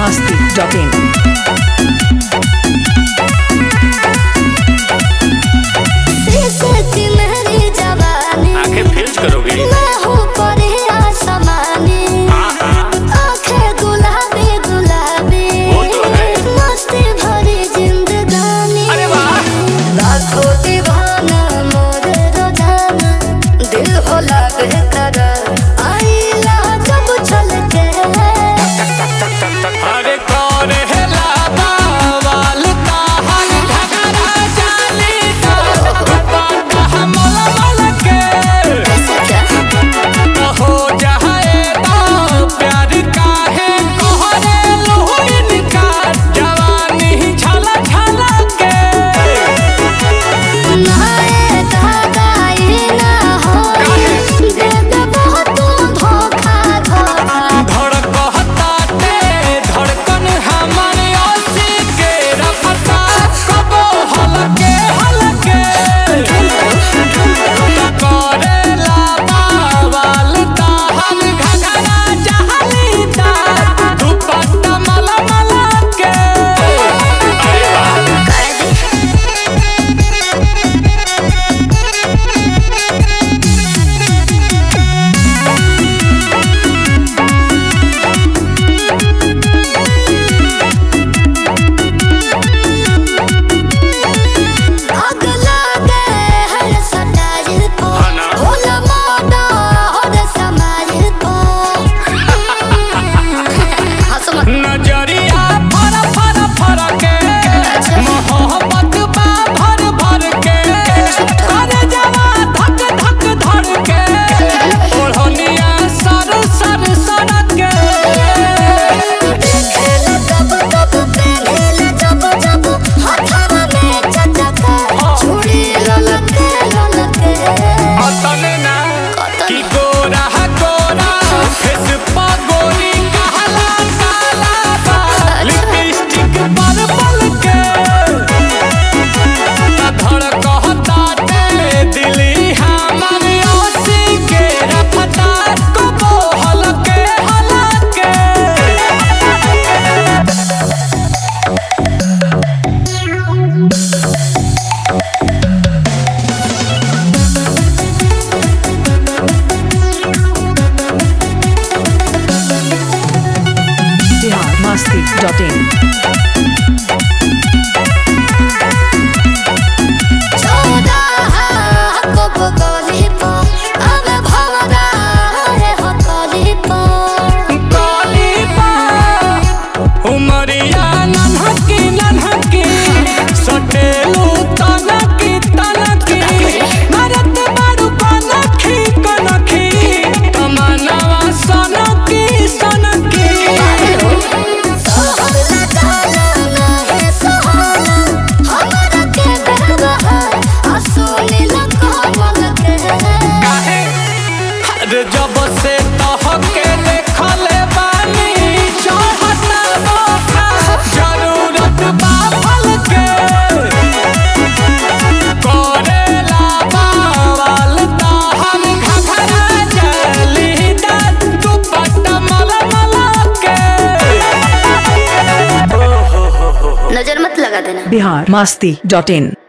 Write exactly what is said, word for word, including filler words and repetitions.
masti dot in. आंखें फिल्ज करोगे? मैं हूँ परिया समानी, आंखें गुलाबी गुलाबी, वो तो है। मस्ती भरी जिंदगानी। अरे वाह! लाखों दीवाना मोरे रोजाना, दिल होला बेकरार, आईला जब छलके। अरे कौन है लाबा वाल ताहर घघरा जालीदा, बाटा हमला मलके। हो जाएगा प्यार काहे कोहरे लोहिन का, जवानी झला झला के। नाए दादाई ना होए, दे देबो तू धोखा धोखा। धड़कता ते धड़कन हमारे ओसी के रफता, कबो हलके हलके। करेला बावल ताहर घघरा जहलीदा, दुपट्टा मला मला के। अरे वाह! आग लागे हर सटाइल को, हाँ ना। होला मोड़ा हर समाइल को। हंसो मत। नजरिया फर फर फर के, मोहब्बत बा भर भर के। अरे जवा धक धक धड़ के, ओढ़निया सर सर सर के। खेल जब जब खेल जब जब हथवा में चचका, छुरी ललके ललके। अतने ना कि गोरा गोरा फेस पा गोरी कहला काला बा, लिपस्टिक पर पल के। धड़कता ते दिली हमारे ओसी के रफता, कबो हलके हलके। Bihar masti dot in. चौदा को बगली पो, अब भवरा है हो कली पो। काली बा उमरिया नन्हकी नन्हकी, सटेलू तनकी तनकी। नरत बारू कनखी कनखी, तमन्नावा सनकी सनकी। सोहर लगाला नाहे सोहला, हमरा के बेवहार, असुनी लकमल के। काहे? अरे जब से तहके देखले बानी, चाहता मौका जरूरत बा फल के। करेला बावल ताहर घघरा जलीदा, दुपट्टा मला मला के। नजर मत लगा देना। Bihar masti dot in.